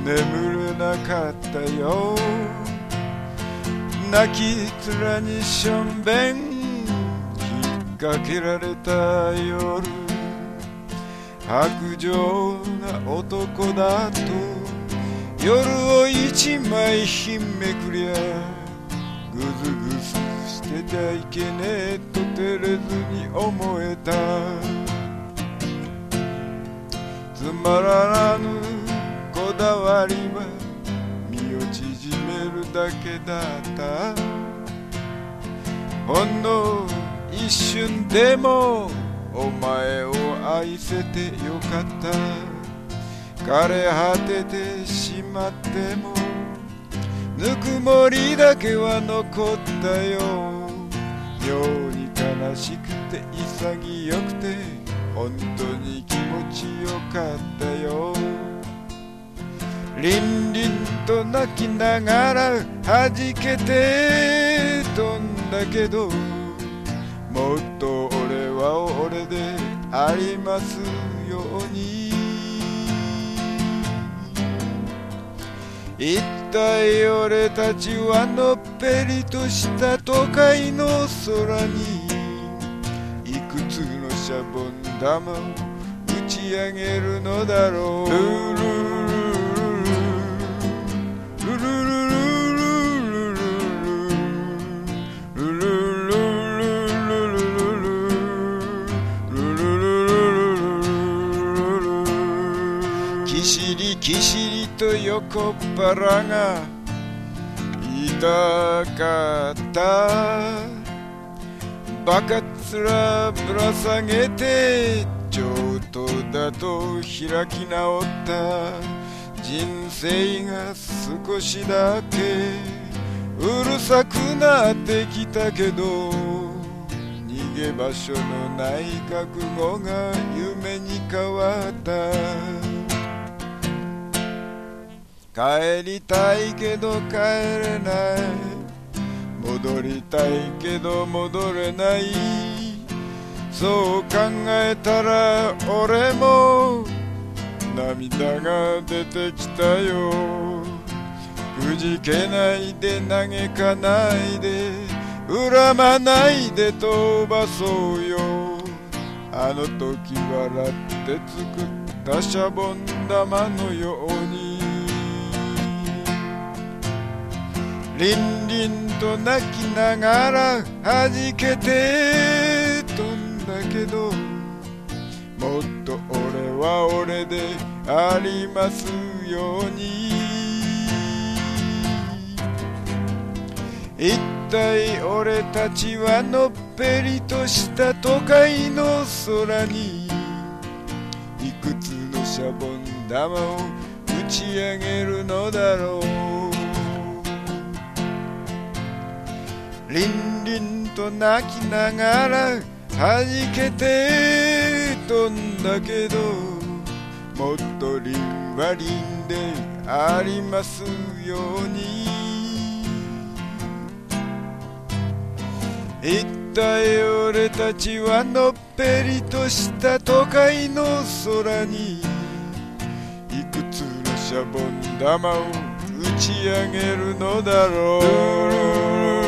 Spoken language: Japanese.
眠れなかったよ。泣き面にしょんべん引っ掛けられた夜、薄情な男だと夜を一枚ひんめくりゃ、ぐずぐずしてちゃいけねえと照れずに思えた。つまらぬこだわりは身を縮めるだけだった。ほんの一瞬でもお前を愛せてよかった。枯れ果ててしまってもぬくもりだけは残ったよ。妙に悲しくて潔くて本当に気持ちよかったよ。りんりんと泣きながら弾けて飛んだけど、もっと俺は俺でありますように。一体俺たちはのっぺりとした都会の空にいくつのシャボン玉を打ち上げるのだろう。ルルルルルルルルルルル、キシリキシリと横っ腹が痛かった。バカ面ぶら下げてちょっとだと開き直った人生が少しだけうるさくなってきたけど、逃げ場所のない覚悟が夢に変わった。帰りたいけど帰れない、戻りたいけど戻れない、そう考えたら俺も涙が出てきたよ。くじけないで嘆かないで恨まないで飛ばそうよ。あの時笑って作ったシャボン玉のように。りんりんと泣きながら弾けて飛んだけど、もっと俺は俺でありますように。一体俺たちはのっぺりとした都会の空にいくつのシャボン玉を打ち上げるのだろう。りんりんと泣きながら弾けて飛んだけど、もっとりんはりんでありますように。一体俺たちはのっぺりとした都会の空にいくつのシャボン玉を打ち上げるのだろう。